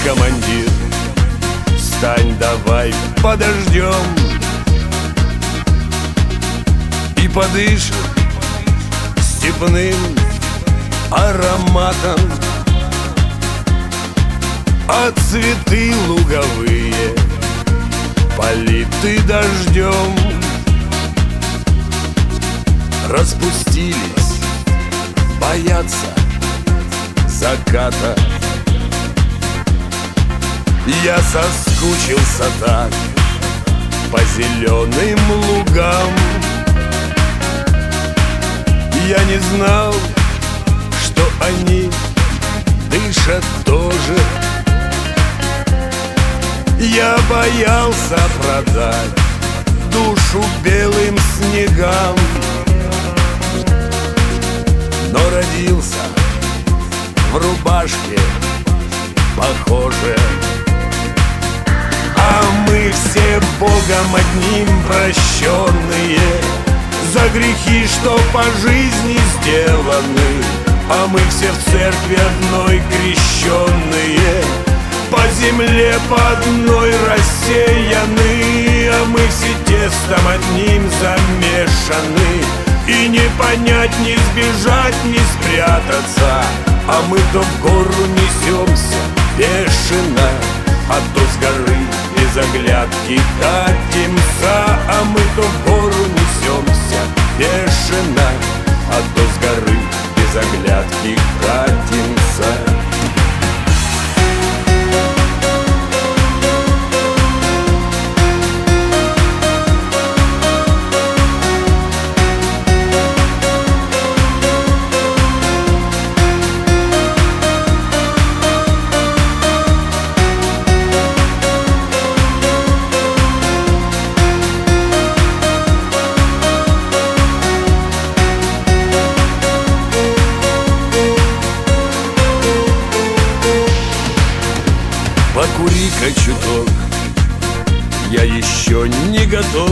командир, стань давай подождем и подышим степным ароматом, а цветы луговые политы дождем распустились, боятся заката. Я соскучился так по зеленым лугам. Я не знал, что они дышат тоже. Я боялся продать душу белым снегам, но родился в рубашке похоже. А мы все Богом одним прощенные за грехи, что по жизни сделаны. А мы все в церкви одной крещенные, по земле по одной рассеяны. А мы все тестом одним замешаны, и не понять, не сбежать, не спрятаться. А мы то в гору несемся бешено, а то с горы без оглядки катимся. А мы то в гору несемся бешено, а то с горы без оглядки катимся. Покури-ка чуток, я еще не готов.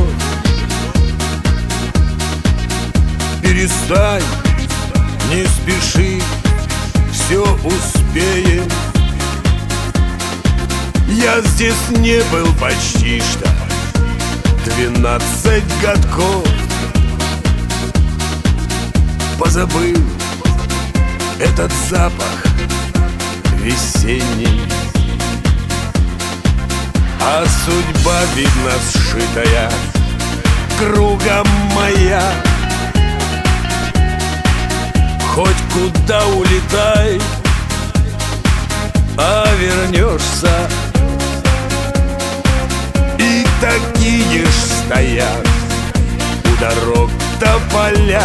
Перестань, не спеши, все успеем. Я здесь не был почти что 12 годков. Позабыл этот запах весенний, а судьба, видно, сшитая кругом моя. Хоть куда улетай, а вернешься. И такие ж стоят у дорог тополя,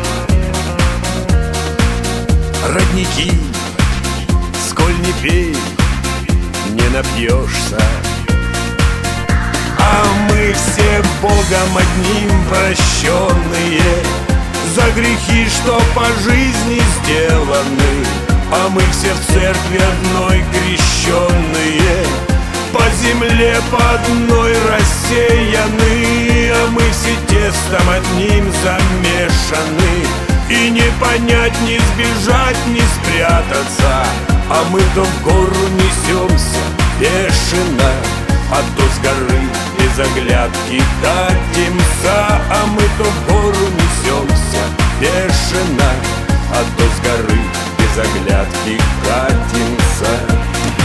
родники, сколь не пей, не напьешься. А мы все Богом одним прощенные за грехи, что по жизни сделаны. А мы все в церкви одной крещенные, по земле по одной рассеяны. А мы все тестом одним замешаны, и не понять, не сбежать, не спрятаться. А мы то в гору несемся бешено, а то с горы без оглядки катимся. А мы то в гору несемся бешено, а то с горы без оглядки катимся.